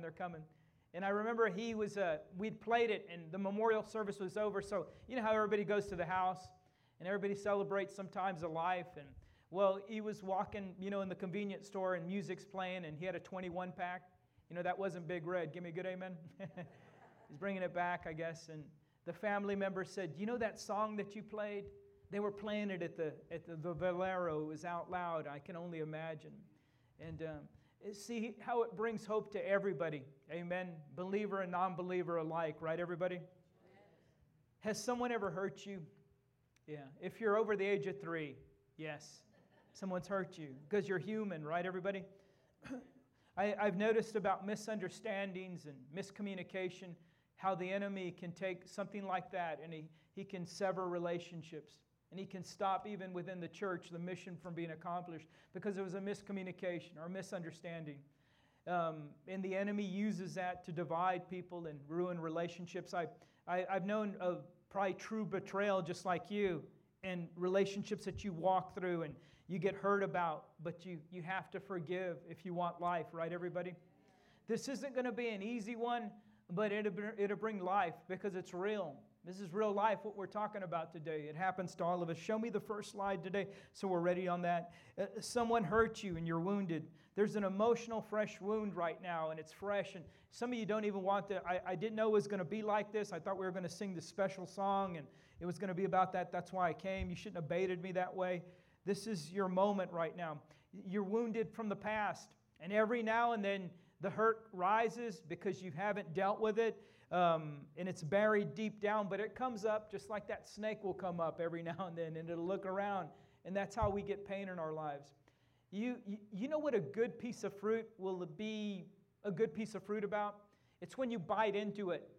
they're coming. And I remember we'd played it, and the memorial service was over. So you know how everybody goes to the house, and everybody celebrates sometimes a life. And well, he was walking, in the convenience store, and music's playing, and he had a 21 pack. That wasn't Big Red. Give me a good amen. He's bringing it back, I guess. And the family member said, that song that you played? They were playing it at the Valero. It was out loud. I can only imagine. And see how it brings hope to everybody. Amen. Believer and non-believer alike, right, everybody? Yes. Has someone ever hurt you? Yeah. If you're over the age of 3, yes. Someone's hurt you because you're human, right, everybody? I've noticed about misunderstandings and miscommunication, how the enemy can take something like that and he can sever relationships. And he can stop even within the church the mission from being accomplished because there was a miscommunication or a misunderstanding. And the enemy uses that to divide people and ruin relationships. I've known of probably true betrayal just like you, and relationships that you walk through and you get hurt about, but you have to forgive if you want life, right, everybody? This isn't going to be an easy one, but it'll bring life because it's real. This is real life, what we're talking about today. It happens to all of us. Show me the first slide today so we're ready on that. Someone hurt you and you're wounded. There's an emotional, fresh wound right now, and it's fresh. And some of you don't even want to. I didn't know it was going to be like this. I thought we were going to sing this special song, and it was going to be about that. That's why I came. You shouldn't have baited me that way. This is your moment right now. You're wounded from the past, and every now and then the hurt rises because you haven't dealt with it. And it's buried deep down, but it comes up just like that snake will come up every now and then, and it'll look around, and that's how we get pain in our lives. You know what a good piece of fruit will be a good piece of fruit about? It's when you bite into it.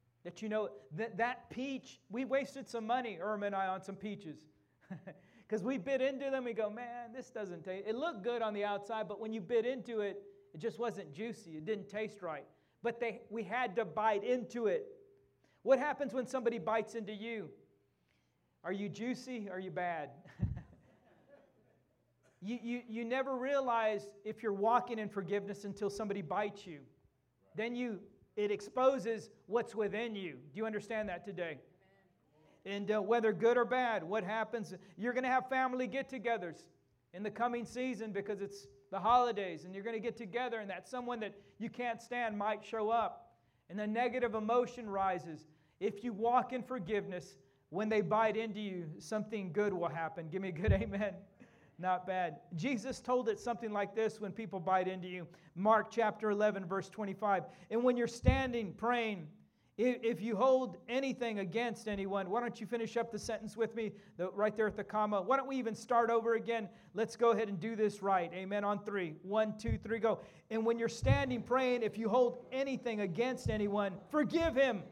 That peach, we wasted some money, Irma and I, on some peaches. Because we bit into them, we go, man, this doesn't taste, it looked good on the outside, but when you bit into it, it just wasn't juicy. It didn't taste right. But we had to bite into it. What happens when somebody bites into you? Are you juicy? Are you bad? You never realize if you're walking in forgiveness until somebody bites you. Then it exposes what's within you. Do you understand that today? And whether good or bad, what happens? You're going to have family get-togethers in the coming season because it's the holidays, and you're going to get together, and that someone that you can't stand might show up, and the negative emotion rises. If you walk in forgiveness, when they bite into you, something good will happen. Give me a good amen. Not bad. Jesus told it something like this when people bite into you. Mark chapter 11, verse 25. And when you're standing praying, if you hold anything against anyone, why don't you finish up the sentence with me, right there at the comma. Why don't we even start over again? Let's go ahead and do this right. Amen. On 3. 1, 2, 3, go. And when you're standing praying, if you hold anything against anyone, forgive him.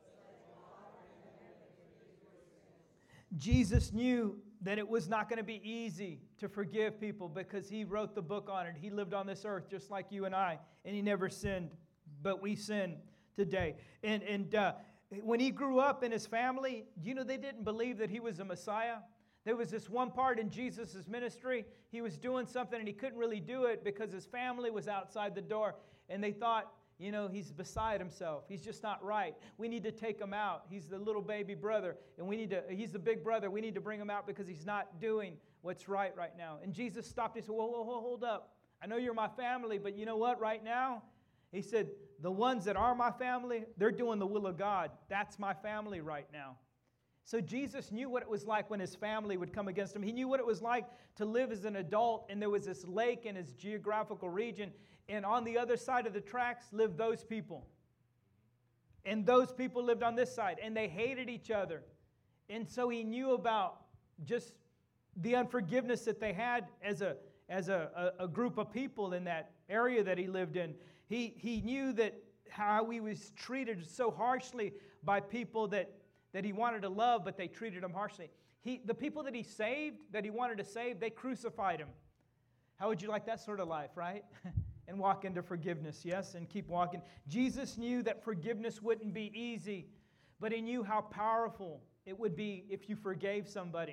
Jesus knew that it was not going to be easy to forgive people because he wrote the book on it. He lived on this earth just like you and I, and he never sinned, but we sin today. And when he grew up in his family, they didn't believe that he was a Messiah. There was this one part in Jesus' ministry. He was doing something and he couldn't really do it because his family was outside the door. And they thought, he's beside himself. He's just not right. We need to take him out. He's the little baby brother. And he's the big brother. We need to bring him out because he's not doing what's right now. And Jesus stopped and said, whoa, hold up. I know you're my family, but you know what? Right now, he said, the ones that are my family, they're doing the will of God. That's my family right now. So Jesus knew what it was like when his family would come against him. He knew what it was like to live as an adult, and there was this lake in his geographical region, and on the other side of the tracks lived those people. And those people lived on this side, and they hated each other. And so he knew about just the unforgiveness that they had as a group of people in that area that he lived in. He knew that how he was treated so harshly by people that he wanted to love, but they treated him harshly. The people that he saved, that he wanted to save, they crucified him. How would you like that sort of life, right? And walk into forgiveness, yes, and keep walking. Jesus knew that forgiveness wouldn't be easy, but he knew how powerful it would be if you forgave somebody.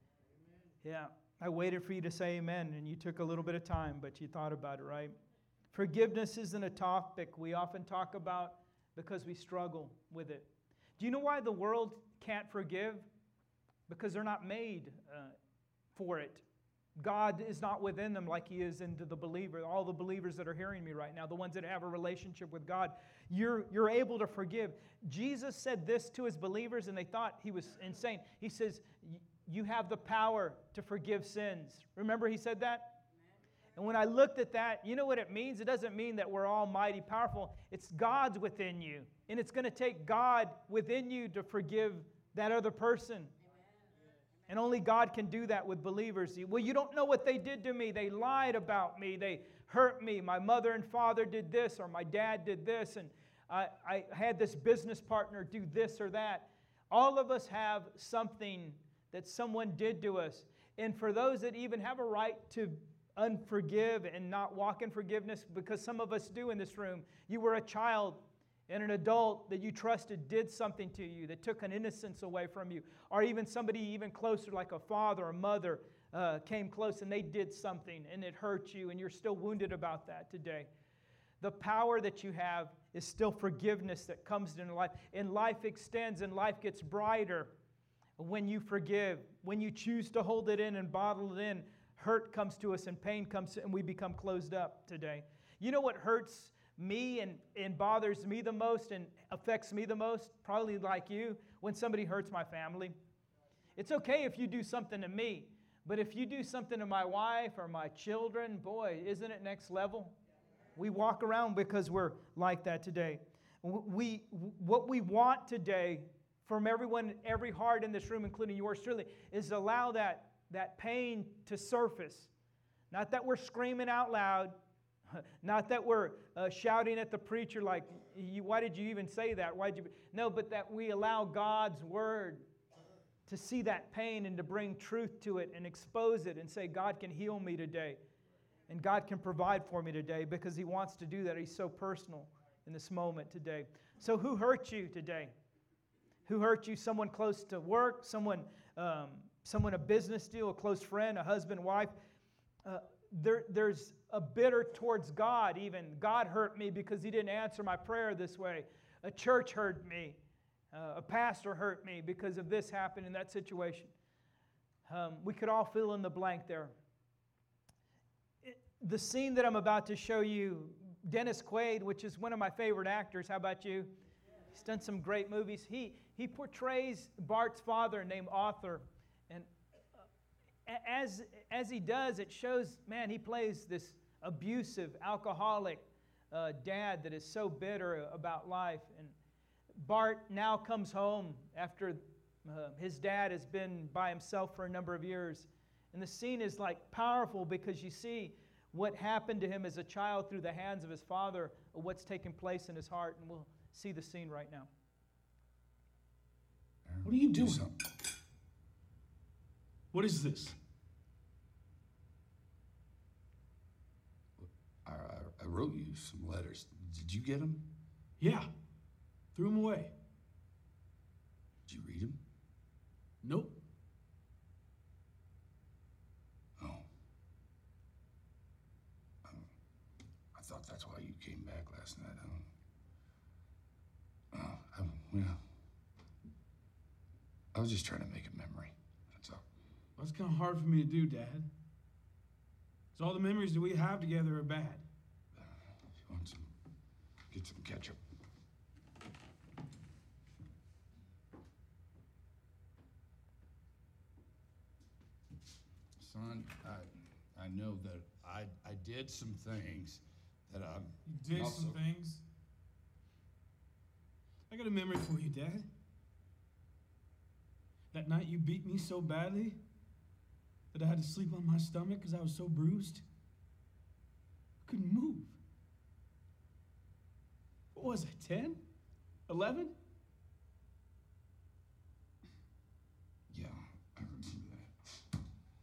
Amen. Yeah, I waited for you to say amen, and you took a little bit of time, but you thought about it, right? Forgiveness isn't a topic we often talk about because we struggle with it. Do you know why the world can't forgive? Because they're not made for it. God is not within them like He is into the believer. All the believers that are hearing me right now, the ones that have a relationship with God, you're able to forgive. Jesus said this to His believers, and they thought He was insane. He says, you have the power to forgive sins. Remember He said that? And when I looked at that, you know what it means? It doesn't mean that we're almighty powerful. It's God's within you. And it's going to take God within you to forgive that other person. And only God can do that with believers. Well, you don't know what they did to me. They lied about me. They hurt me. My mother and father did this, or my dad did this, and I had this business partner do this or that. All of us have something that someone did to us. And for those that even have a right to unforgive and not walk in forgiveness, because some of us do in this room, you were a child and an adult that you trusted did something to you that took an innocence away from you, or even somebody even closer like a father or mother came close and they did something and it hurt you and you're still wounded about that today. The power that you have is still forgiveness that comes into life, and life extends and life gets brighter when you forgive. When you choose to hold it in and bottle it in, hurt comes to us and pain comes and we become closed up today. You know what hurts me and bothers me the most and affects me the most, probably like you, when somebody hurts my family. It's okay if you do something to me, but if you do something to my wife or my children, boy, isn't it next level? We walk around because we're like that today. What we want today from everyone, every heart in this room, including yours truly, is allow that pain to surface. Not that we're screaming out loud, not that we're shouting at the preacher like, why did you even say that? No, but that we allow God's Word to see that pain and to bring truth to it and expose it and say, God can heal me today. And God can provide for me today because He wants to do that. He's so personal in this moment today. So who hurt you today? Who hurt you? Someone close to work, someone a business deal, a close friend, a husband, wife. There's a bitter towards God even. God hurt me because He didn't answer my prayer this way. A church hurt me. A pastor hurt me because of this happened in that situation. We could all fill in the blank there. The scene that I'm about to show you, Dennis Quaid, which is one of my favorite actors. How about you? He's done some great movies. He portrays Bart's father named Arthur. And as he does, it shows, man, he plays this abusive, alcoholic dad that is so bitter about life. And Bart now comes home after his dad has been by himself for a number of years. And the scene is like powerful because you see what happened to him as a child through the hands of his father, or what's taking place in his heart. And we'll see the scene right now. What are you doing? What is this? I wrote you some letters. Did you get them? Yeah. Threw them away. Did you read them? Nope. Oh. I thought that's why you came back last night. Well, I was just trying to make a memory. That's all. Well, that's kind of hard for me to do, Dad. So all the memories that we have together are bad. You want some? Get some ketchup. Son, I know that I did some things that You did some things? I got a memory for you, Dad. That night you beat me so badly that I had to sleep on my stomach because I was so bruised. I couldn't move. What was I, 10? 11? Yeah, I remember that.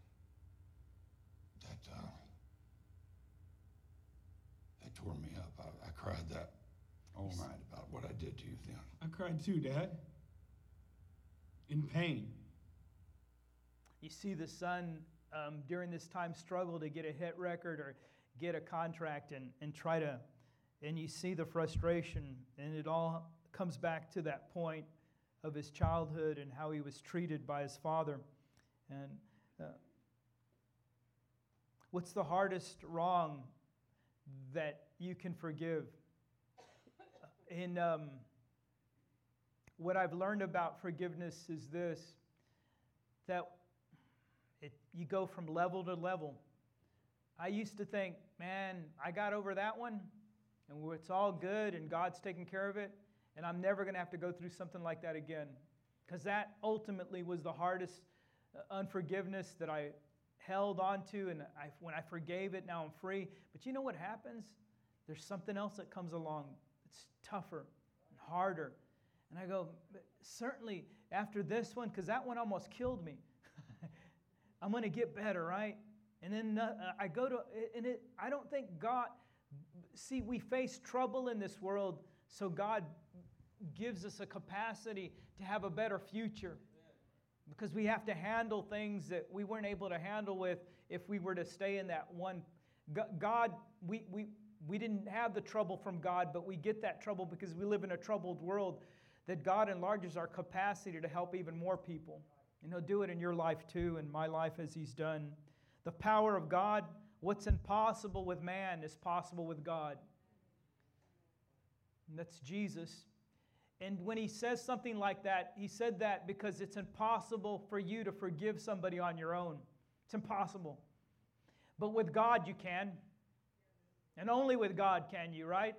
That tore me up. I cried that all night about what I did to you then. I cried too, Dad. In pain. You see the son during this time struggle to get a hit record or get a contract and try to, and you see the frustration, and it all comes back to that point of his childhood and how he was treated by his father. And what's the hardest wrong that you can forgive? In what I've learned about forgiveness is this, that you go from level to level. I used to think, man, I got over that one, and it's all good, and God's taking care of it, and I'm never going to have to go through something like that again. Because that ultimately was the hardest unforgiveness that I held on to, and when I forgave it, now I'm free. But you know what happens? There's something else that comes along. It's tougher and harder. And I go, certainly after this one, because that one almost killed me, I'm going to get better, right? And then I go to, and I don't think God, see, we face trouble in this world, so God gives us a capacity to have a better future. Because we have to handle things that we weren't able to handle with if we were to stay in that one. God, we didn't have the trouble from God, but we get that trouble because we live in a troubled world, that God enlarges our capacity to help even more people. And He'll do it in your life too, in my life as He's done. The power of God, what's impossible with man is possible with God. And that's Jesus. And when He says something like that, He said that because it's impossible for you to forgive somebody on your own. It's impossible. But with God you can. And only with God can you, right?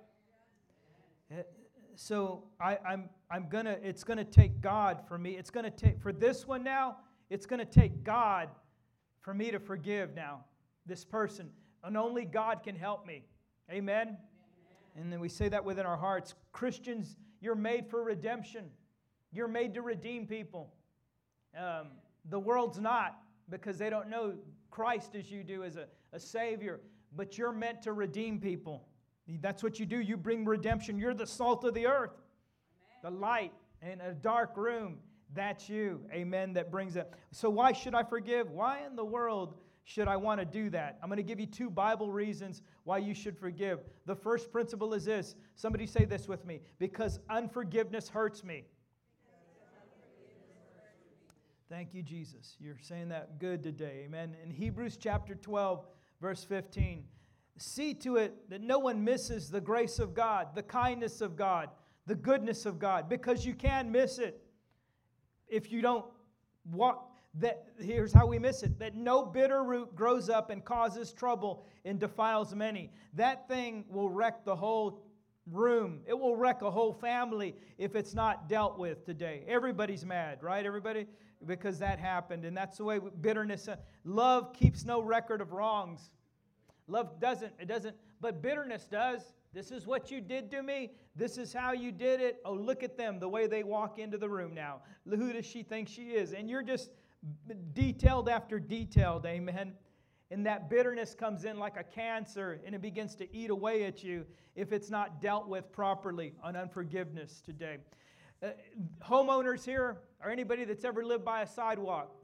So it's gonna take God for me. It's gonna take, for this one now, it's gonna take God for me to forgive now this person. And only God can help me. Amen? Amen. And then we say that within our hearts. Christians, you're made for redemption. You're made to redeem people. The world's not, because they don't know Christ as you do as a Savior. But you're meant to redeem people. That's what you do. You bring redemption. You're the salt of the earth. Amen. The light in a dark room. That's you. Amen. That brings it. So why should I forgive? Why in the world should I want to do that? I'm going to give you 2 Bible reasons why you should forgive. The first principle is this. Somebody say this with me. Because unforgiveness hurts me. Thank you, Jesus. You're saying that good today. Amen. In Hebrews chapter 12, verse 15. See to it that no one misses the grace of God, the kindness of God, the goodness of God, because you can miss it if you don't walk. Here's how we miss it. That no bitter root grows up and causes trouble and defiles many. That thing will wreck the whole room. It will wreck a whole family if it's not dealt with today. Everybody's mad, right, everybody? Because that happened, and that's the way bitterness. Love keeps no record of wrongs. Love doesn't, but bitterness does. This is what you did to me. This is how you did it. Oh, look at them, the way they walk into the room now. Who does she think she is? And you're just detailed after detailed, amen? And that bitterness comes in like a cancer, and it begins to eat away at you if it's not dealt with properly on unforgiveness today. Homeowners here, or anybody that's ever lived by a sidewalk,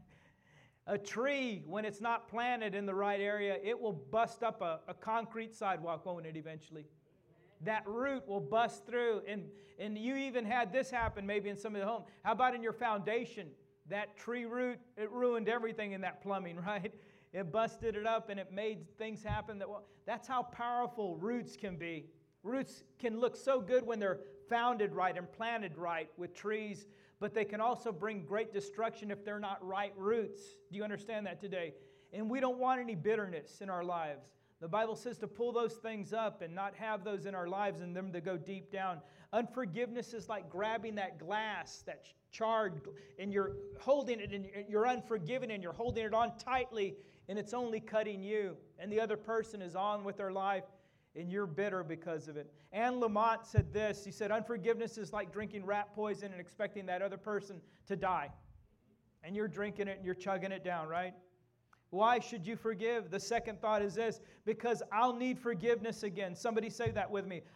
a tree, when it's not planted in the right area, it will bust up a concrete sidewalk, won't it, eventually? That root will bust through. And you even had this happen maybe in some of the home. How about in your foundation? That tree root, it ruined everything in that plumbing, right? It busted it up and it made things happen. That's how powerful roots can be. Roots can look so good when they're founded right and planted right with trees, but they can also bring great destruction if they're not right roots. Do you understand that today? And we don't want any bitterness in our lives. The Bible says to pull those things up and not have those in our lives and them to go deep down. Unforgiveness is like grabbing that glass that's charred and you're holding it and you're unforgiving and you're holding it on tightly and it's only cutting you. And the other person is on with their life and you're bitter because of it. Anne Lamott said this. She said, unforgiveness is like drinking rat poison and expecting that other person to die. And you're drinking it and you're chugging it down, right? Why should you forgive? The second thought is this, because I'll need forgiveness again. Somebody say that with me.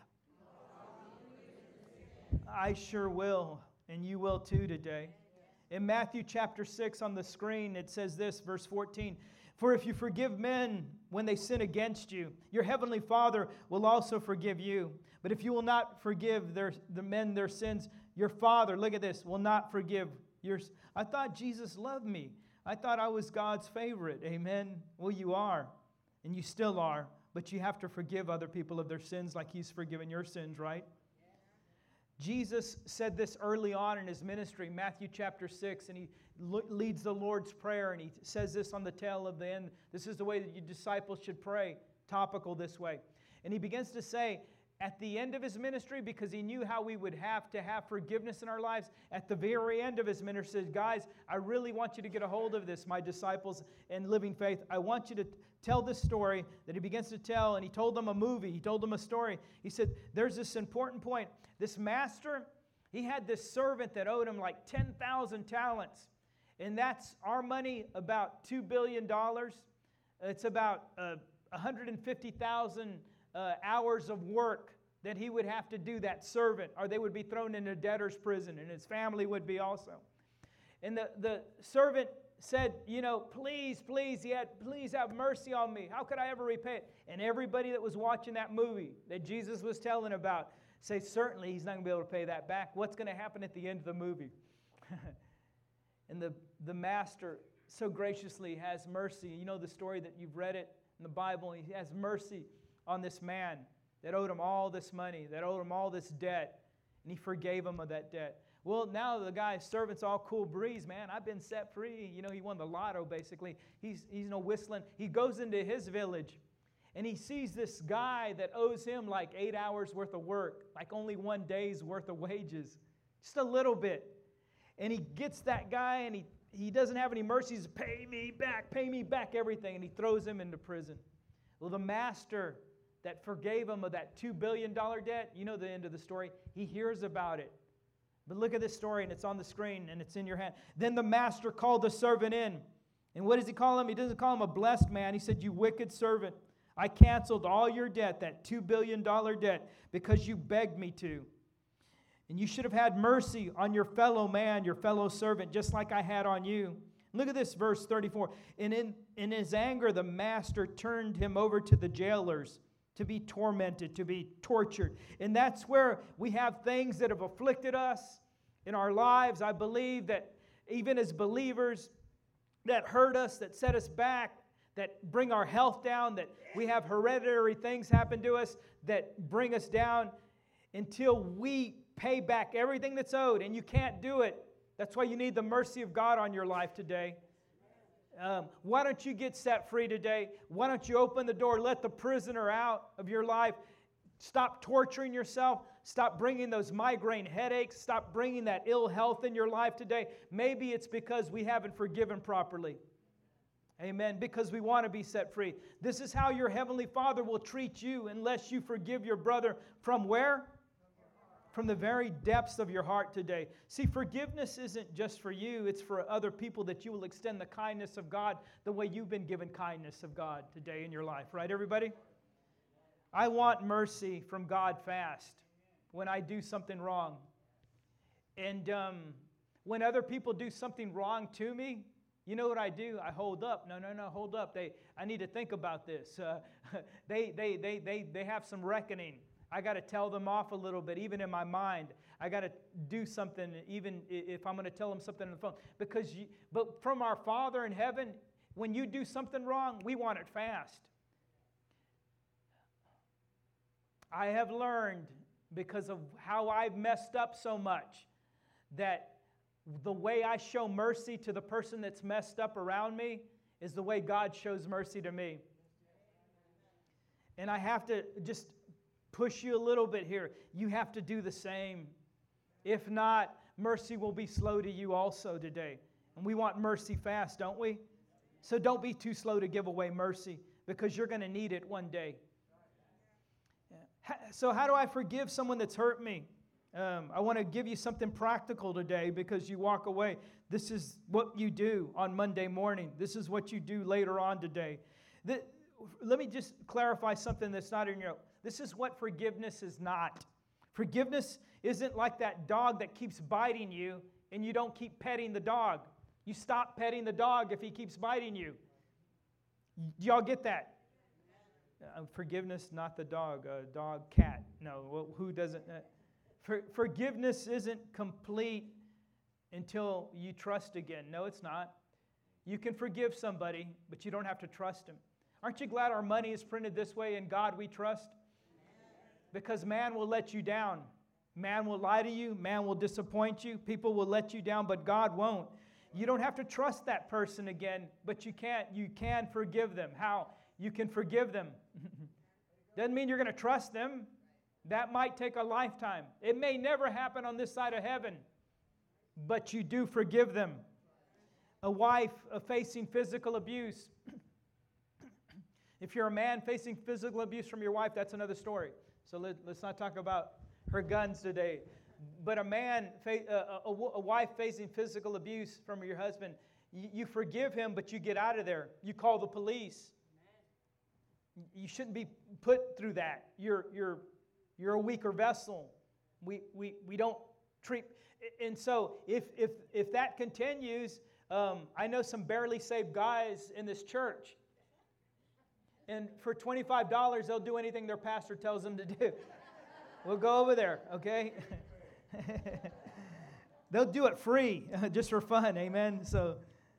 I sure will, and you will too today. In Matthew chapter 6 on the screen, it says this, verse 14, for if you forgive men when they sin against you, your heavenly Father will also forgive you. But if you will not forgive the men their sins, your Father, look at this, will not forgive yours. I thought Jesus loved me. I thought I was God's favorite. Amen. Well, you are, and you still are, but you have to forgive other people of their sins like He's forgiven your sins, right? Jesus said this early on in His ministry, Matthew chapter 6, and He leads the Lord's Prayer, and He says this on the tail of the end. This is the way that your disciples should pray, topical this way. And He begins to say, at the end of His ministry, because He knew how we would have to have forgiveness in our lives, at the very end of His ministry, He says, guys, I really want you to get a hold of this, my disciples in living faith. I want you to tell this story that He begins to tell, and He told them a movie. He told them a story. He said, there's this important point. This master, he had this servant that owed him like 10,000 talents. And that's our money, about $2 billion. It's about 150,000 hours of work that he would have to do, that servant, or they would be thrown into debtor's prison, and his family would be also. And the servant said, please, please have mercy on me. How could I ever repay it? And everybody that was watching that movie that Jesus was telling about say, certainly he's not going to be able to pay that back. What's going to happen at the end of the movie? And the master so graciously has mercy. You know the story that you've read it in the Bible. He has mercy on this man that owed him all this money, that owed him all this debt, and he forgave him of that debt. Well, now the guy's servant's all cool breeze, man. I've been set free. He won the lotto, basically. He's whistling. He goes into his village, and he sees this guy that owes him like 8 hours worth of work, like only 1 day's worth of wages, just a little bit. And he gets that guy, and he doesn't have any mercy. He says, pay me back everything. And he throws him into prison. Well, the master that forgave him of that $2 billion debt, you know the end of the story, he hears about it. But look at this story, and it's on the screen, and it's in your hand. Then the master called the servant in. And what does he call him? He doesn't call him a blessed man. He said, you wicked servant. I canceled all your debt, that $2 billion debt, because you begged me to. And you should have had mercy on your fellow man, your fellow servant, just like I had on you. Look at this, verse 34. And in his anger, the master turned him over to the jailers to be tormented, to be tortured. And that's where we have things that have afflicted us in our lives. I believe that even as believers, that hurt us, that set us back, that bring our health down, that we have hereditary things happen to us that bring us down until we pay back everything that's owed, and you can't do it. That's why you need the mercy of God on your life today. Why don't you get set free today? Why don't you open the door, let the prisoner out of your life? Stop torturing yourself. Stop bringing those migraine headaches. Stop bringing that ill health in your life today. Maybe it's because we haven't forgiven properly. Amen. Because we want to be set free. This is how your Heavenly Father will treat you unless you forgive your brother from where? From the very depths of your heart today. See, forgiveness isn't just for you. It's for other people, that you will extend the kindness of God the way you've been given kindness of God today in your life. Right, everybody? I want mercy from God fast when I do something wrong. And when other people do something wrong to me, you know what I do? I hold up. No, hold up. I need to think about this. They have some reckoning. I got to tell them off a little bit, even in my mind. I got to do something, even if I'm going to tell them something on the phone. But from our Father in heaven, when you do something wrong, we want it fast. I have learned, because of how I've messed up so much, that the way I show mercy to the person that's messed up around me is the way God shows mercy to me. And I have to just push you a little bit here. You have to do the same. If not, mercy will be slow to you also today. And we want mercy fast, don't we? So don't be too slow to give away mercy, because you're going to need it one day. So how do I forgive someone that's hurt me? I want to give you something practical today, because you walk away. This is what you do on Monday morning. This is what you do later on today. Let me just clarify something that's not in your... This is what forgiveness is not. Forgiveness isn't like that dog that keeps biting you and you don't keep petting the dog. You stop petting the dog if he keeps biting you. Do y'all get that? Forgiveness, not the dog. Dog, cat. No, well, who doesn't? Forgiveness isn't complete until you trust again. No, it's not. You can forgive somebody, but you don't have to trust him. Aren't you glad our money is printed this way, in God we trust? Because man will let you down. Man will lie to you. Man will disappoint you. People will let you down, but God won't. You don't have to trust that person again, but you can forgive them. How? You can forgive them. Doesn't mean you're going to trust them. That might take a lifetime. It may never happen on this side of heaven, but you do forgive them. A wife facing physical abuse. If you're a man facing physical abuse from your wife, that's another story. So let's not talk about her guns today. But a wife facing physical abuse from your husband, you forgive him, but you get out of there. You call the police. You shouldn't be put through that. You're a weaker vessel. We don't treat. And so if that continues, I know some barely saved guys in this church. And for $25, they'll do anything their pastor tells them to do. We'll go over there, okay? They'll do it free, just for fun, amen? So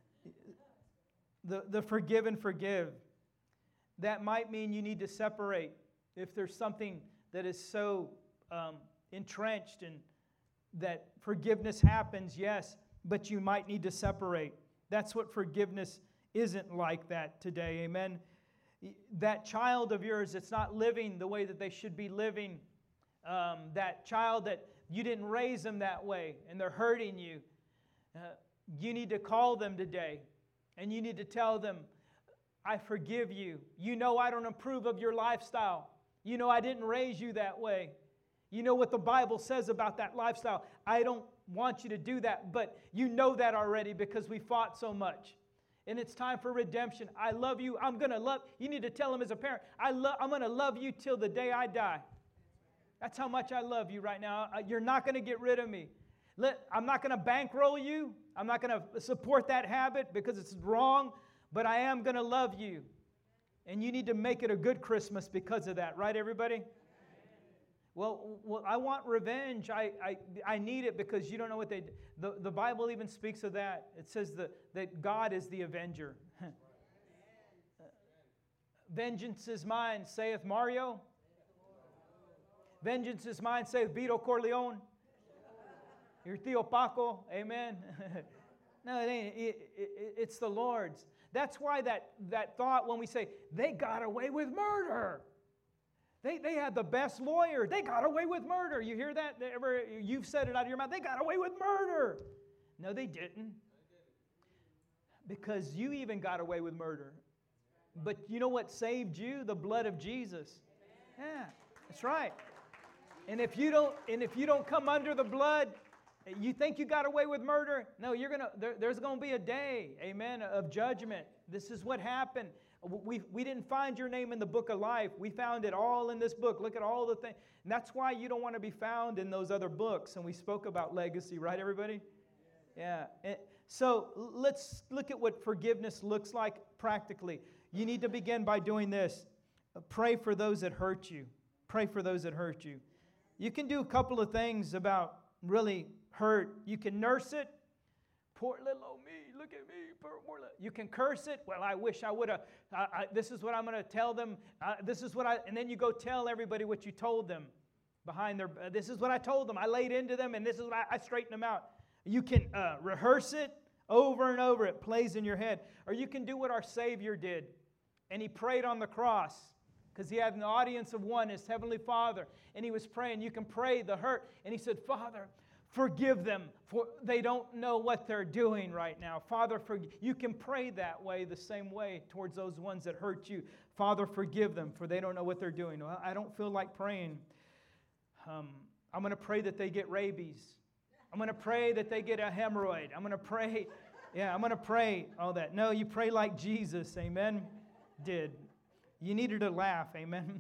the forgive and forgive. That might mean you need to separate. If there's something that is so entrenched and that forgiveness happens, yes, but you might need to separate. That's what forgiveness isn't like that today, amen? That child of yours that's not living the way that they should be living, that child that you didn't raise them that way and they're hurting you, you need to call them today and you need to tell them, I forgive you. You know I don't approve of your lifestyle. You know I didn't raise you that way. You know what the Bible says about that lifestyle. I don't want you to do that, but you know that already because we fought so much. And it's time for redemption. I love you. I'm going to love. You need to tell him as a parent, I'm going to love you till the day I die. That's how much I love you right now. You're not going to get rid of me. I'm not going to bankroll you. I'm not going to support that habit because it's wrong, but I am going to love you. And you need to make it a good Christmas because of that. Right, everybody? Well, I want revenge. I need it because you don't know what they did. The Bible even speaks of that. It says that God is the avenger. Vengeance is mine, saith Mario. Vengeance is mine, saith Vito Corleone. Your Tío Paco. Amen. No, it ain't. It's the Lord's. That's why that thought when we say, they got away with murder. They had the best lawyer. They got away with murder. You hear that? You've said it out of your mouth. They got away with murder. No, they didn't. Because you even got away with murder. But you know what saved you? The blood of Jesus. Yeah, that's right. And if you don't come under the blood, you think you got away with murder? No, there's going to be a day, amen, of judgment. This is what happened. We didn't find your name in the book of life. We found it all in this book. Look at all the things. And that's why you don't want to be found in those other books. And we spoke about legacy, right, everybody? Yeah. So let's look at what forgiveness looks like practically. You need to begin by doing this. Pray for those that hurt you. Pray for those that hurt you. You can do a couple of things about really hurt. You can nurse it. Poor little old me, look at me. You can curse it. Well, I wish I would have. This is what I'm going to tell them. And then you go tell everybody what you told them behind their. This is what I told them. I laid into them, and this is what I straightened them out. You can rehearse it over and over. It plays in your head. Or you can do what our Savior did, and He prayed on the cross because He had an audience of one, His Heavenly Father, and He was praying. You can pray the hurt, and He said, Father, forgive them, for they don't know what they're doing right now. Father, you can pray that way, the same way, towards those ones that hurt you. Father, forgive them, for they don't know what they're doing. Well, I don't feel like praying. I'm going to pray that they get rabies. I'm going to pray that they get a hemorrhoid. I'm going to pray. Yeah, I'm going to pray all that. No, you pray like Jesus, amen, did. You needed to laugh, amen.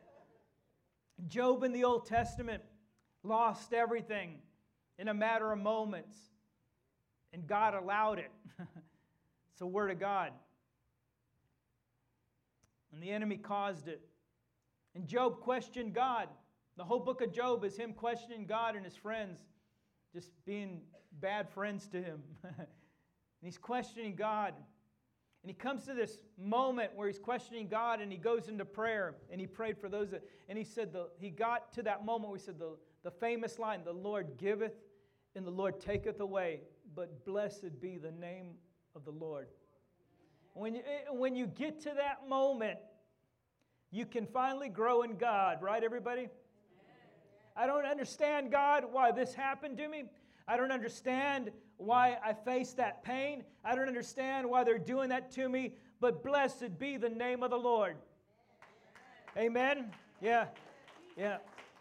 Job in the Old Testament lost everything in a matter of moments. And God allowed it. It's the Word of God. And the enemy caused it. And Job questioned God. The whole book of Job is him questioning God and his friends, just being bad friends to him. And he's questioning God. And he comes to this moment where he's questioning God, and he goes into prayer, and he prayed for those and he said, he got to that moment where he said the famous line, the Lord giveth and the Lord taketh away, but blessed be the name of the Lord. When you get to that moment, you can finally grow in God, right, everybody? I don't understand, God, why this happened to me. I don't understand why I face that pain. I don't understand why they're doing that to me, but blessed be the name of the Lord. Amen? Yeah. Yeah.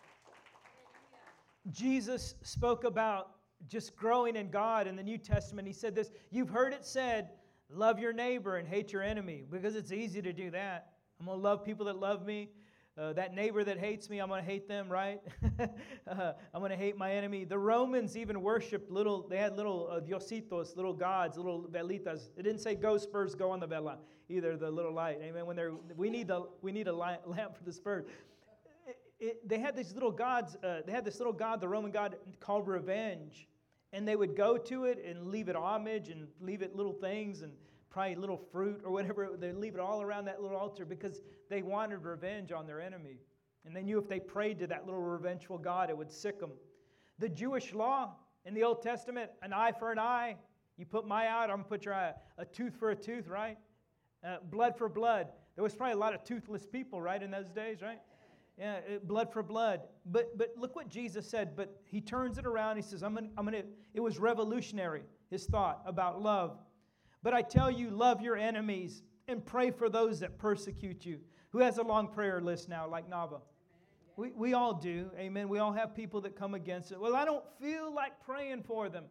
Jesus spoke about just growing in God in the New Testament. He said this, you've heard it said, love your neighbor and hate your enemy, because it's easy to do that. I'm going to love people that love me. That neighbor that hates me, I'm going to hate them, right? I'm going to hate my enemy. The Romans even worshipped they had little diositos, little gods, little velitas. It didn't say go Spurs, go on the vela, either the little light. Amen. We need a lamp for the Spurs. They had these little gods. They had this little god, the Roman god, called revenge. And they would go to it and leave it homage and leave it little things and probably little fruit or whatever. They leave it all around that little altar because they wanted revenge on their enemy. And they knew if they prayed to that little revengeful God, it would sick them. The Jewish law in the Old Testament, an eye for an eye. You put my eye out, I'm going to put your eye. A tooth for a tooth, right? Blood for blood. There was probably a lot of toothless people, right, in those days, right? Yeah, blood for blood. But look what Jesus said. But he turns it around. He says, it was revolutionary, his thought about love. But I tell you, love your enemies and pray for those that persecute you. Who has a long prayer list now, like Nava? We all do. Amen. We all have people that come against it. Well, I don't feel like praying for them.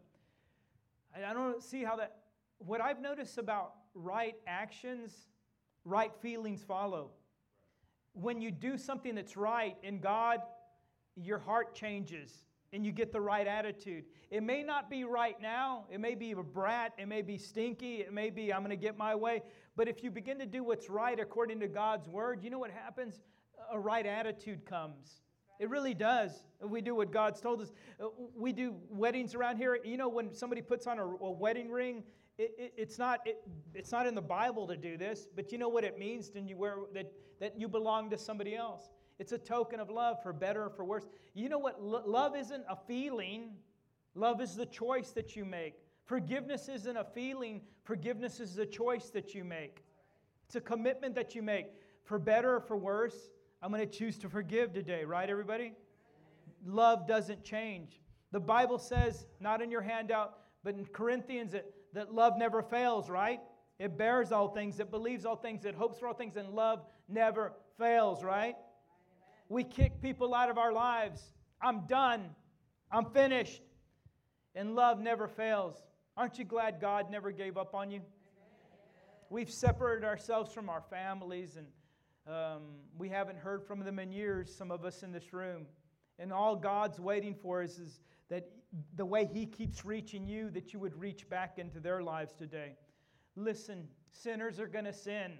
I don't see how that... What I've noticed about right actions, right feelings follow. When you do something that's right in God, your heart changes and you get the right attitude. It may not be right now. It may be a brat. It may be stinky. It may be I'm going to get my way. But if you begin to do what's right according to God's word, you know what happens? A right attitude comes. It really does. We do what God's told us. We do weddings around here. You know, when somebody puts on a wedding ring, it's not in the Bible to do this, but you know what it means that you belong to somebody else. It's a token of love, for better or for worse. You know what? Love isn't a feeling. Love is the choice that you make. Forgiveness isn't a feeling. Forgiveness is a choice that you make. It's a commitment that you make. For better or for worse, I'm going to choose to forgive today, right, everybody? Love doesn't change. The Bible says, not in your handout, but in Corinthians, that love never fails, right? It bears all things, it believes all things, it hopes for all things, and love never fails, right? We kick people out of our lives. I'm done. I'm finished. And love never fails. Aren't you glad God never gave up on you? We've separated ourselves from our families, and we haven't heard from them in years, some of us in this room. And all God's waiting for us is that the way He keeps reaching you, that you would reach back into their lives today. Listen, sinners are going to sin.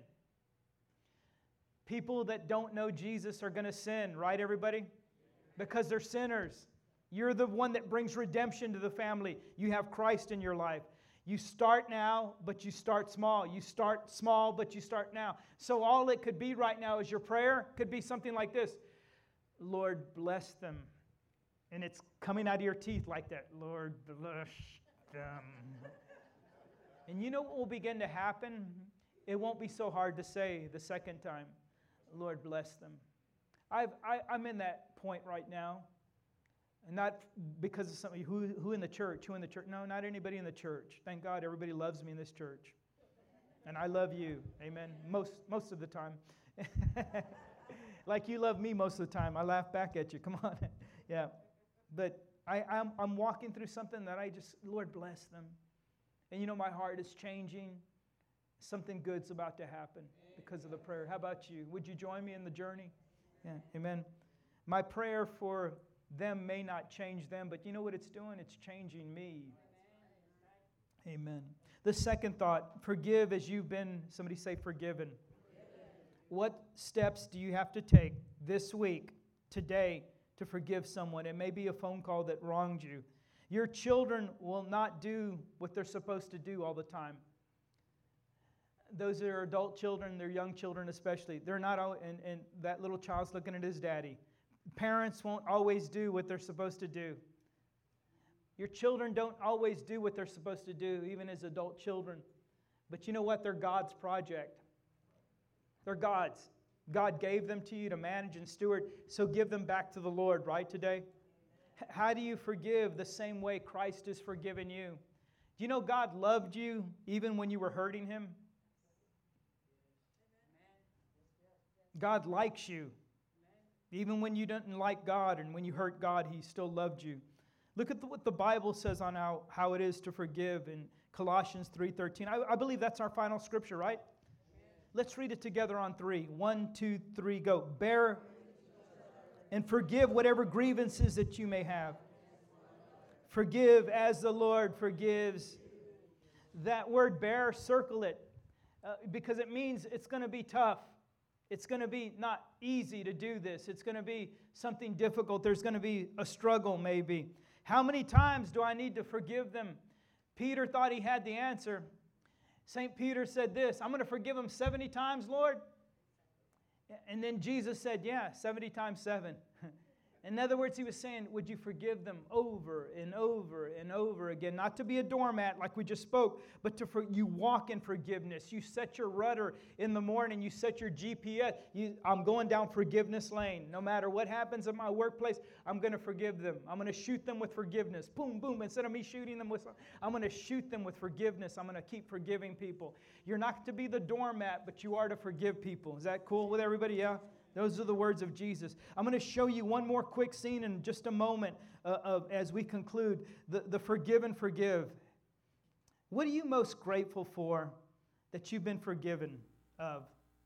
People that don't know Jesus are going to sin, right, everybody? Because they're sinners. You're the one that brings redemption to the family. You have Christ in your life. You start now, but you start small. You start small, but you start now. So all it could be right now is your prayer could be something like this. Lord, bless them. And it's coming out of your teeth like that. Lord, bless them. And you know what will begin to happen? It won't be so hard to say the second time. Lord, bless them. I'm in that point right now. And not because of somebody who in the church. No, not anybody in the church. Thank God everybody loves me in this church. And I love you. Amen. Most of the time. Like you love me most of the time. I laugh back at you. Come on. Yeah. But I'm walking through something that Lord bless them. And you know my heart is changing. Something good's about to happen because of the prayer. How about you? Would you join me in the journey? Yeah. Amen. My prayer for them may not change them, but you know what it's doing? It's changing me. Amen. The second thought, forgive as you've been, somebody say forgiven. What steps do you have to take this week, today, to forgive someone? It may be a phone call that wronged you. Your children will not do what they're supposed to do all the time. Those that are adult children, they're young children especially, they're not, and that little child's looking at his daddy. Parents won't always do what they're supposed to do. Your children don't always do what they're supposed to do, even as adult children. But you know what? They're God's project. They're God's. God gave them to you to manage and steward, so give them back to the Lord, right, today? How do you forgive the same way Christ has forgiven you? Do you know God loved you even when you were hurting Him? God likes you. Even when you didn't like God and when you hurt God, He still loved you. Look at what the Bible says on how it is to forgive in Colossians 3:13. I believe that's our final scripture, right? Let's read it together on 3. 1, 2, 3, go. Bear and forgive whatever grievances that you may have. Forgive as the Lord forgives. That word bear, circle it, because it means it's going to be tough. It's going to be not easy to do this. It's going to be something difficult. There's going to be a struggle maybe. How many times do I need to forgive them? Peter thought he had the answer. St. Peter said this, I'm going to forgive them 70 times, Lord. And then Jesus said, yeah, 70 times 7. In other words, he was saying, would you forgive them over and over and over again? Not to be a doormat like we just spoke, but you walk in forgiveness. You set your rudder in the morning. You set your GPS. I'm going down forgiveness lane. No matter what happens in my workplace, I'm going to forgive them. I'm going to shoot them with forgiveness. Boom, boom. Instead of me shooting them with, I'm going to shoot them with forgiveness. I'm going to keep forgiving people. You're not to be the doormat, but you are to forgive people. Is that cool with everybody? Yeah? Those are the words of Jesus. I'm going to show you one more quick scene in just a moment as we conclude. The forgive and forgive. What are you most grateful for that you've been forgiven of?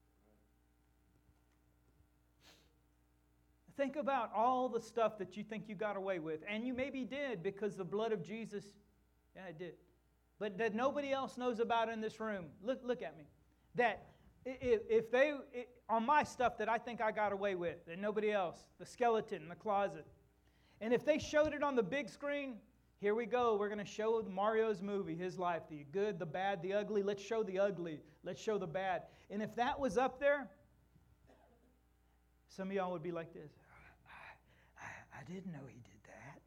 Think about all the stuff that you think you got away with. And you maybe did because the blood of Jesus, yeah, it did. But that nobody else knows about in this room. Look at me. That if they, on my stuff that I think I got away with, and nobody else, the skeleton in the closet, and if they showed it on the big screen, here we go, we're going to show Mario's movie, his life, the good, the bad, the ugly. Let's show the ugly. Let's show the bad. And if that was up there, some of y'all would be like this. I didn't know he did that.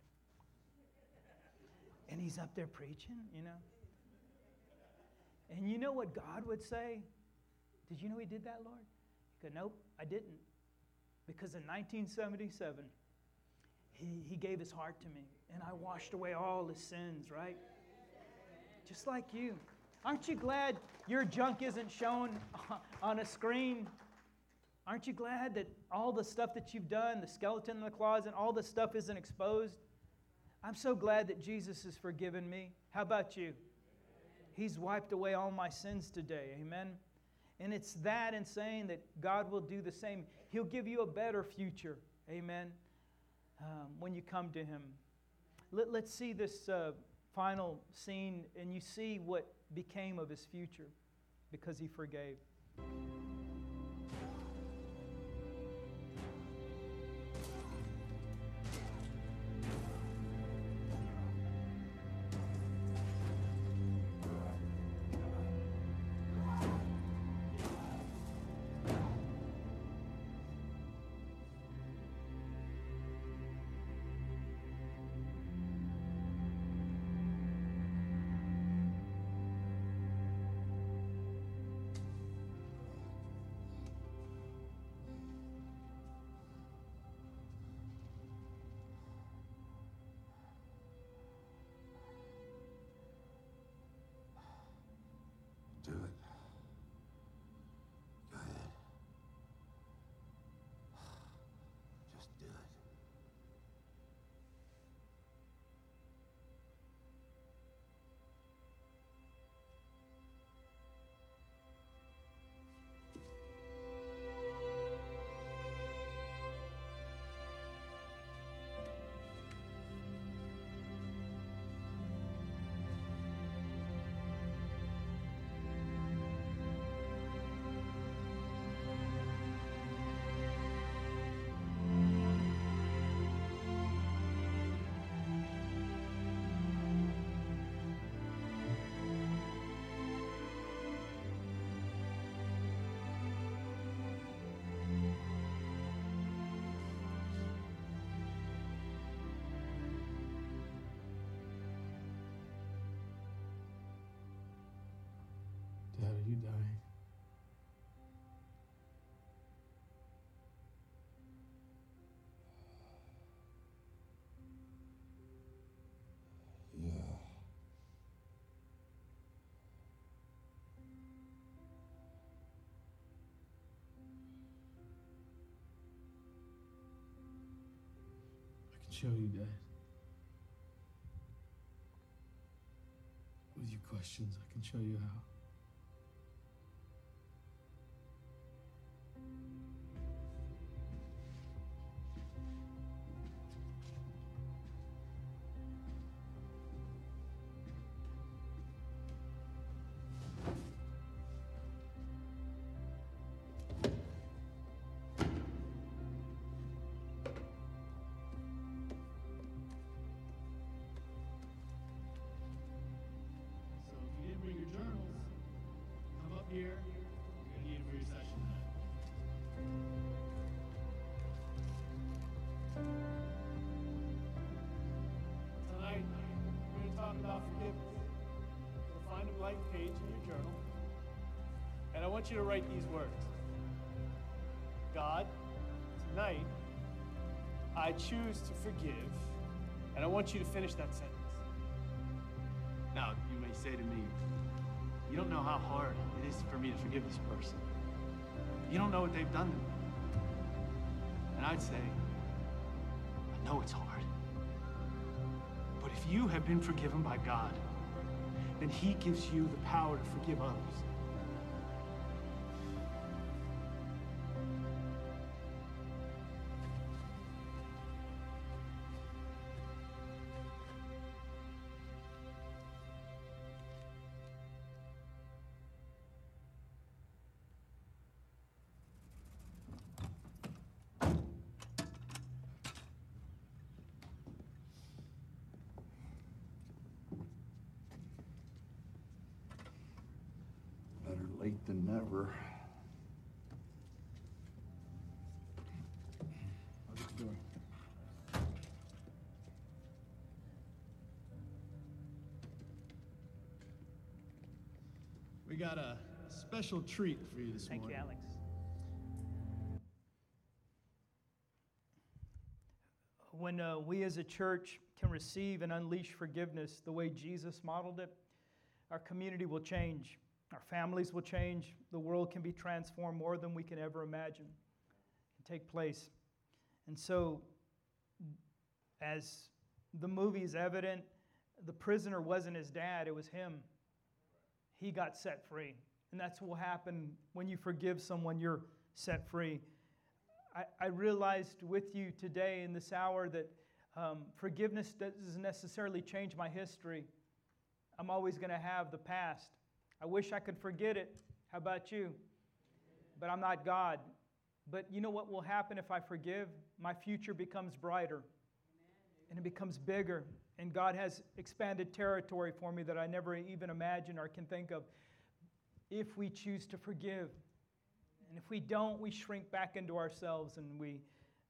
And he's up there preaching, you know. And you know what God would say? Did you know he did that, Lord? He goes, nope, I didn't. Because in 1977, he gave his heart to me. And I washed away all his sins, right? Just like you. Aren't you glad your junk isn't shown on a screen? Aren't you glad that all the stuff that you've done, the skeleton in the closet, all the stuff isn't exposed? I'm so glad that Jesus has forgiven me. How about you? He's wiped away all my sins today. Amen? And it's that and saying that God will do the same. He'll give you a better future. Amen? When you come to Him. Let's see this final scene, and you see what became of his future because he forgave. show you, Dad. With your questions, I can show you how. So if you didn't bring your journals, come up here. You're gonna need it for your session tonight. Tonight, we're gonna talk about forgiveness. So find a blank page in your journal, and I want you to write these words. God, tonight, I choose to forgive, and I want you to finish that sentence. Now, you may say to me, you don't know how hard it is for me to forgive this person. You don't know what they've done to me. And I'd say, I know it's hard. But if you have been forgiven by God, then He gives you the power to forgive others. Better late than never. I'll get the door. We got a special treat for you this Thank morning. you, Alex. When we as a church can receive and unleash forgiveness the way Jesus modeled it, our community will change. Our families will change. The world can be transformed more than we can ever imagine can take place. And so, as the movie is evident, the prisoner wasn't his dad, it was him. He got set free. And that's what will happen when you forgive someone, you're set free. I realized with you today in this hour that forgiveness doesn't necessarily change my history. I'm always going to have the past. I wish I could forget it. How about you? But I'm not God. But you know what will happen if I forgive? My future becomes brighter. And it becomes bigger. And God has expanded territory for me that I never even imagined or can think of. If we choose to forgive. And if we don't, we shrink back into ourselves and we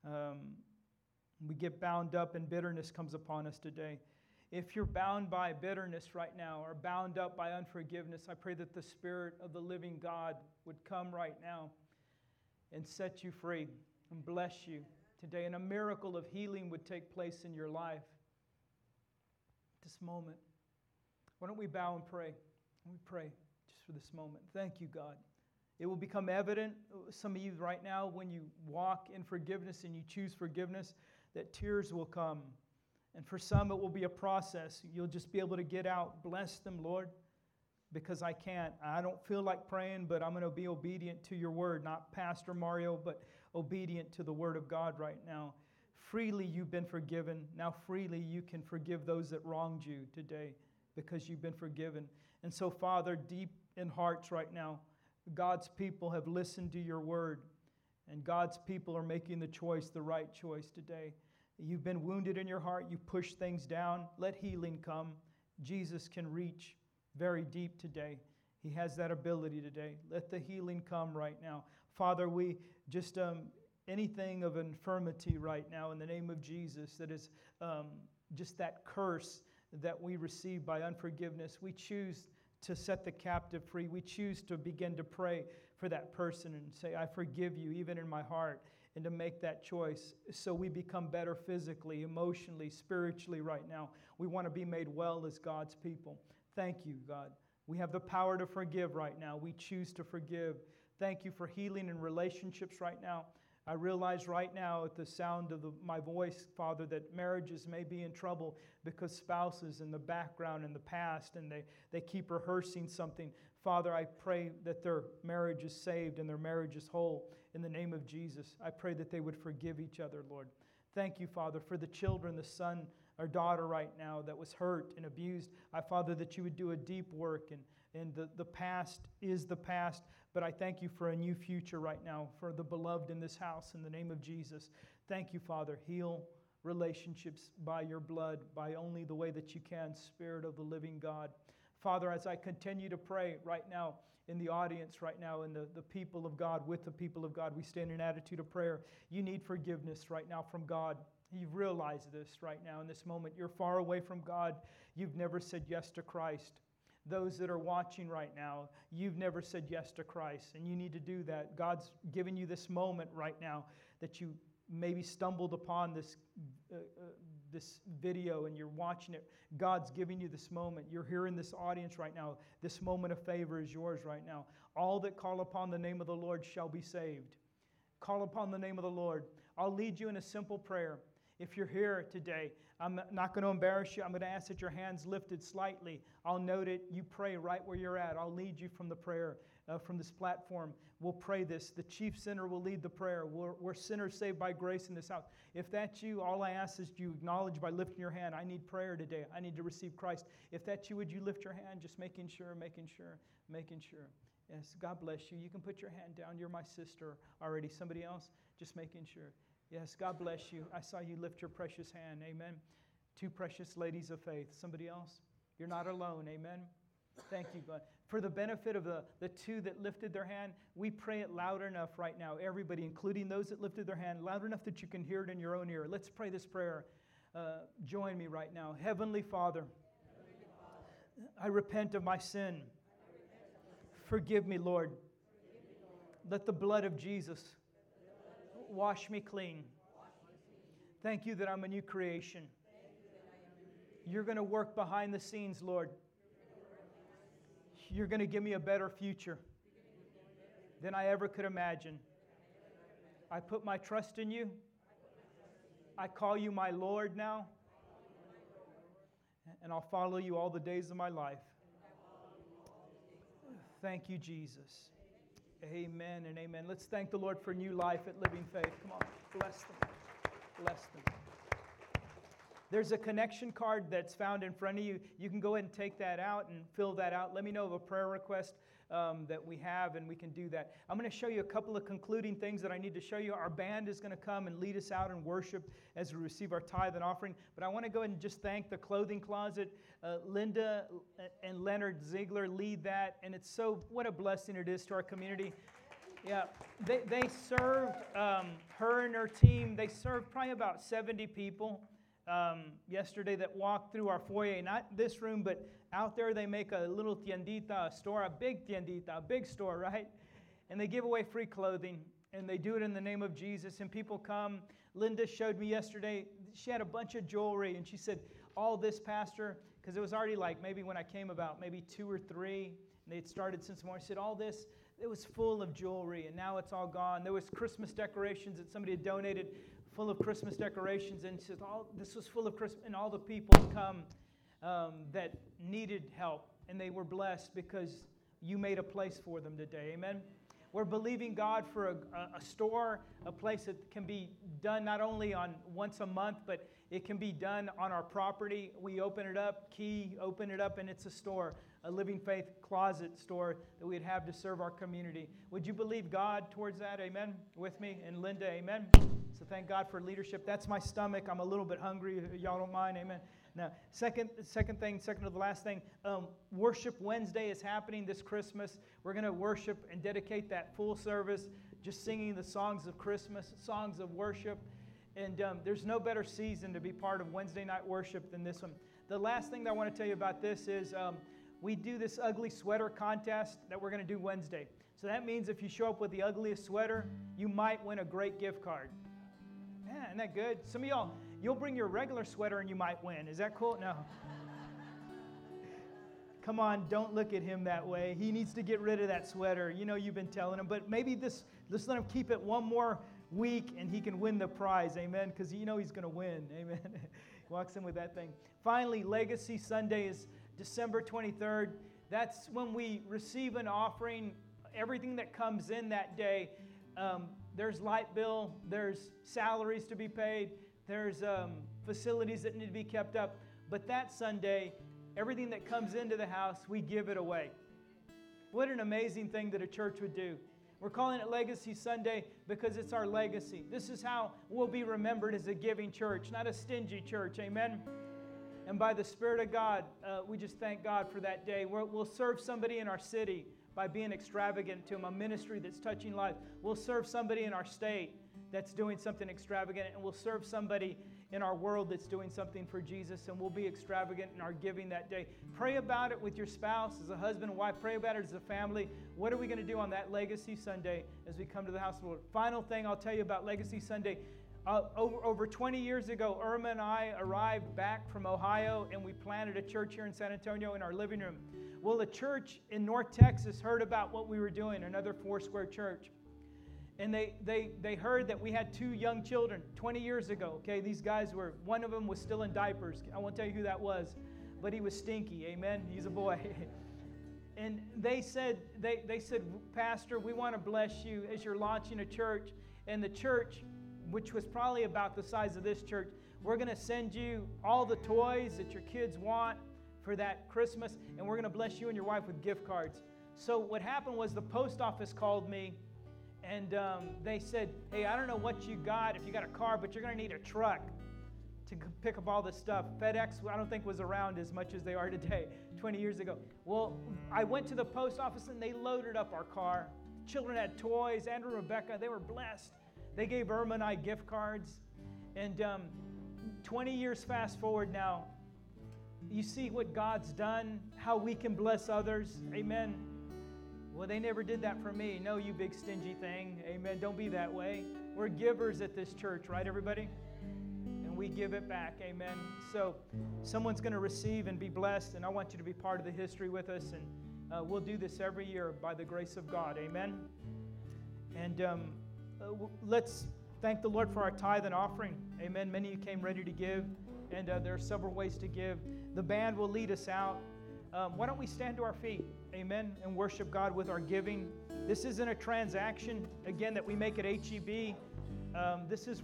get bound up and bitterness comes upon us today. If you're bound by bitterness right now or bound up by unforgiveness, I pray that the Spirit of the living God would come right now and set you free and bless you today. And a miracle of healing would take place in your life. This moment. Why don't we bow and pray? We pray just for this moment. Thank you, God. It will become evident, some of you right now, when you walk in forgiveness and you choose forgiveness, that tears will come. And for some, it will be a process. You'll just be able to get out. Bless them, Lord, because I can't. I don't feel like praying, but I'm going to be obedient to your word. Not Pastor Mario, but obedient to the word of God right now. Freely you've been forgiven. Now freely you can forgive those that wronged you today because you've been forgiven. And so, Father, deep in hearts right now, God's people have listened to your word, and God's people are making the choice, the right choice today. You've been wounded in your heart. You push things down. Let healing come. Jesus can reach very deep today. He has that ability today. Let the healing come right now. Father, we just, anything of infirmity right now in the name of Jesus that is just that curse that we receive by unforgiveness, we choose to set the captive free. We choose to begin to pray for that person and say, I forgive you, even in my heart, and to make that choice so we become better physically, emotionally, spiritually right now. We want to be made well as God's people. Thank you, God. We have the power to forgive right now. We choose to forgive. Thank you for healing in relationships right now. I realize right now at the sound of my voice, Father, that marriages may be in trouble because spouses in the background in the past, and they keep rehearsing something. Father, I pray that their marriage is saved and their marriage is whole in the name of Jesus. I pray that they would forgive each other, Lord. Thank you, Father, for the children, the son or daughter right now that was hurt and abused. Father, that you would do a deep work, and the past is the past, but I thank you for a new future right now for the beloved in this house in the name of Jesus. Thank you, Father. Heal relationships by your blood, by only the way that you can, Spirit of the living God. Father, as I continue to pray right now in the audience right now, and the people of God, with the people of God, we stand in an attitude of prayer. You need forgiveness right now from God. You've realized this right now in this moment. You're far away from God. You've never said yes to Christ. Those that are watching right now, you've never said yes to Christ, and you need to do that. God's given you this moment right now that you maybe stumbled upon this video and you're watching it. God's giving you this moment. You're here in this audience right now. This moment of favor is yours right now. All that call upon the name of the Lord shall be saved. Call upon the name of the Lord. I'll lead you in a simple prayer. If you're here today, I'm not going to embarrass you. I'm going to ask that your hands lifted slightly. I'll note it. You pray right where you're at. I'll lead you from the prayer, from this platform. We'll pray this. The chief sinner will lead the prayer. We're sinners saved by grace in this house. If that's you, all I ask is you acknowledge by lifting your hand, I need prayer today. I need to receive Christ. If that's you, would you lift your hand? Just making sure. Yes, God bless you. You can put your hand down. You're my sister already. Somebody else? Just making sure. Yes, God bless you. I saw you lift your precious hand. Amen. Two precious ladies of faith. Somebody else? You're not alone. Amen. Thank you, God. For the benefit of the two that lifted their hand, we pray it loud enough right now. Everybody, including those that lifted their hand, loud enough that you can hear it in your own ear. Let's pray this prayer. Join me right now. Heavenly Father, I repent of my sin. Forgive me, Lord. Let the blood of Jesus wash me clean. Thank you that I'm a new creation. You're going to work behind the scenes, Lord. You're going to give me a better future than I ever could imagine. I put my trust in you. I call you my Lord now. And I'll follow you all the days of my life. Thank you, Jesus. Amen and amen. Let's thank the Lord for new life at Living Faith. Come on, bless them. Bless them. There's a connection card that's found in front of you. You can go ahead and take that out and fill that out. Let me know of a prayer request that we have, and we can do that. I'm going to show you a couple of concluding things that I need to show you. Our band is going to come and lead us out in worship as we receive our tithe and offering. But I want to go ahead and just thank the Clothing Closet. Linda and Leonard Ziegler lead that, and it's so, what a blessing it is to our community. Yeah, they served, her and her team, they served probably about 70 people yesterday that walked through our foyer, not this room, but out there they make a little tiendita, a store, a big tiendita, a big store, right? And they give away free clothing, and they do it in the name of Jesus, and people come. Linda showed me yesterday, she had a bunch of jewelry, and she said, all this, Pastor, because it was already like maybe when I came about, maybe 2 or 3, and they'd started since morning. She said, all this, it was full of jewelry, and now it's all gone. There was Christmas decorations that somebody had donated, full of Christmas decorations, and she said, this was full of Christmas, and all the people come that needed help, and they were blessed because you made a place for them today. Amen? We're believing God for a store, a place that can be done not only on once a month, but it can be done on our property. We open it up, open it up, and it's a store, a Living Faith closet store that we'd have to serve our community. Would you believe God towards that? Amen? With me? And Linda, amen? So thank God for leadership. That's my stomach. I'm a little bit hungry. If y'all don't mind, amen? Now, second to the last thing, Worship Wednesday is happening this Christmas. We're going to worship and dedicate that full service, just singing the songs of Christmas, songs of worship. And there's no better season to be part of Wednesday night worship than this one. The last thing that I want to tell you about this is we do this ugly sweater contest that we're going to do Wednesday. So that means if you show up with the ugliest sweater, you might win a great gift card. Yeah, isn't that good? Some of y'all, you'll bring your regular sweater and you might win. Is that cool? No. Come on, don't look at him that way. He needs to get rid of that sweater. You know you've been telling him. But maybe let's let him keep it one more week and he can win the prize. Amen. Because you know he's going to win. Amen. Walks in with that thing. Finally, Legacy Sunday is December 23rd. That's when we receive an offering. Everything that comes in that day, there's light bill, there's salaries to be paid, there's facilities that need to be kept up. But that Sunday, everything that comes into the house, we give it away. What an amazing thing that a church would do. We're calling it Legacy Sunday because it's our legacy. This is how we'll be remembered as a giving church, not a stingy church. Amen? And by the Spirit of God, we just thank God for that day. We'll serve somebody in our city by being extravagant to them, a ministry that's touching lives. We'll serve somebody in our state that's doing something extravagant, and we'll serve somebody in our world that's doing something for Jesus, and we'll be extravagant in our giving that day. Pray about it with your spouse, as a husband and wife. Pray about it as a family. What are we going to do on that Legacy Sunday as we come to the house of the Lord? Final thing I'll tell you about Legacy Sunday. Over 20 years ago, Irma and I arrived back from Ohio, and we planted a church here in San Antonio in our living room. Well, a church in North Texas heard about what we were doing, another Foursquare church. And they heard that we had 2 young children 20 years ago. Okay, these guys were, one of them was still in diapers. I won't tell you who that was, but he was stinky. Amen. He's a boy. And they said, Pastor, we want to bless you as you're launching a church. And the church, which was probably about the size of this church, we're going to send you all the toys that your kids want for that Christmas, and we're going to bless you and your wife with gift cards. So what happened was the post office called me, and they said, hey, I don't know what you got, if you got a car, but you're going to need a truck to pick up all this stuff. FedEx, I don't think, was around as much as they are today, 20 years ago. Well, I went to the post office, and they loaded up our car. Children had toys. Andrew and Rebecca, they were blessed. They gave Irma and I gift cards. And 20 years fast forward now, you see what God's done, how we can bless others. Amen. Well, they never did that for me. No, you big stingy thing. Amen. Don't be that way. We're givers at this church, right, everybody? And we give it back. Amen. So someone's going to receive and be blessed, and I want you to be part of the history with us. And we'll do this every year by the grace of God. Amen. And let's thank the Lord for our tithe and offering. Amen. Many of you came ready to give, and there are several ways to give. The band will lead us out. Why don't we stand to our feet, amen, and worship God with our giving. This isn't a transaction, again, that we make at HEB. This is